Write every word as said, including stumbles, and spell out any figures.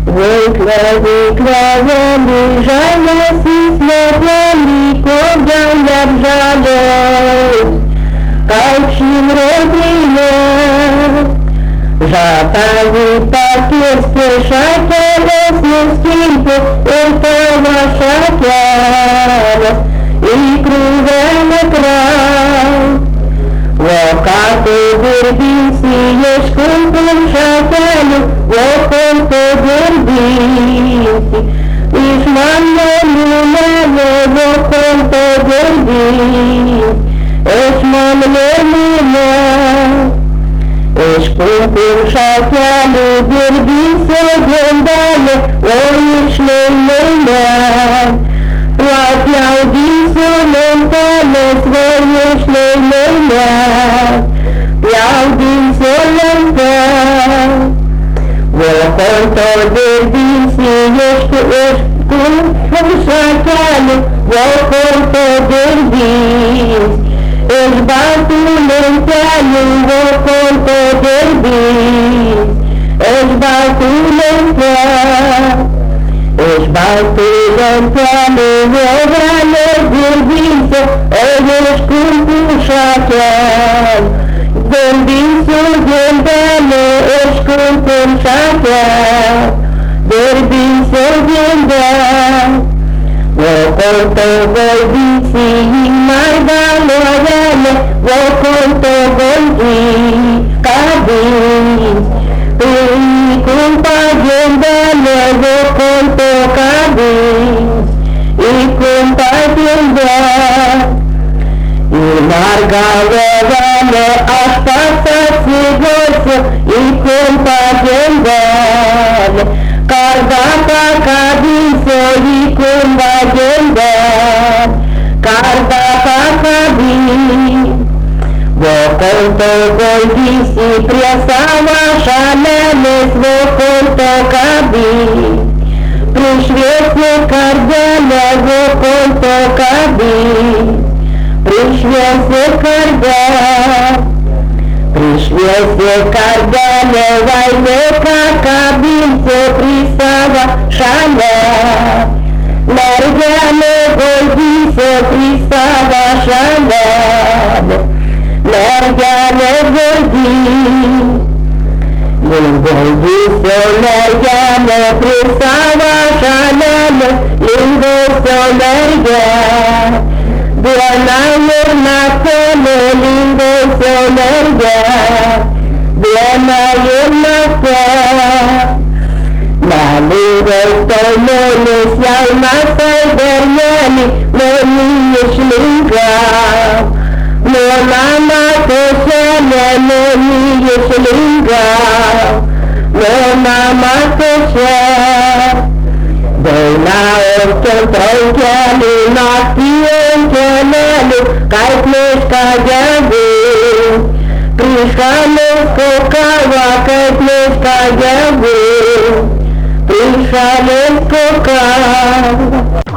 Викле-викле жаля, сісне велико жаля жаля, кайчим родине, жатави пакет спешаке, леснестинку, это ваша тяга, и кругом край. Локаты вербинцы, ешком шаталю, локонто вербинцы, лишь манна луна, локонто вербинцы, эш манна луна, эш ком шаталю, вербинцы гендалю, лоиш луна, Aplaudințul înțeles, voiești lălălea, aplaudințul înțeles. Vocontul de dinții ești cu șacheală, vocontul de dinți, ești batul înțeală, vocontul de dinți, ești batul înțeală. Ești batul înțeală, vovrale gândință, ești câmpul șacheal. Gândințul gândeală, ești câmpul șacheal. Gândințul gândeal. Voconto goldiții, mai valoreale, voconto goldiții, cadinți. Îi cumpa gândele, voconto cadinți, îi cumpa gândele. Îi marga lăvale, aș pasați goță, îi cumpa gândele. Cardata cadință, îi cumpa gândele. Cardata cadință. Voconto goldici, priesava šalelis, vokonto kabin. Prišviesi kardelę, vokonto kabin. Prišviesi kardelę. Prišviesi kardelę, vainiką kabinsiu prie savo šalę. Mergelė goldici, prie savo šalę. Mergelė goldici, goldici mergelė prie savo šalelę, lingusio mergelė. Diena ir naktelė, lingusio mergelė. Diena ir naktelė. Meilės tolėlis, jaunas bernelis, mane išlinka. Mona matosele, meni išlinga, mona matosele. Daina orton traukelį, naktį kelelių, kaip mišką gebu. Prišalės kokava, kaip mišką gebu. Prišalės kokava.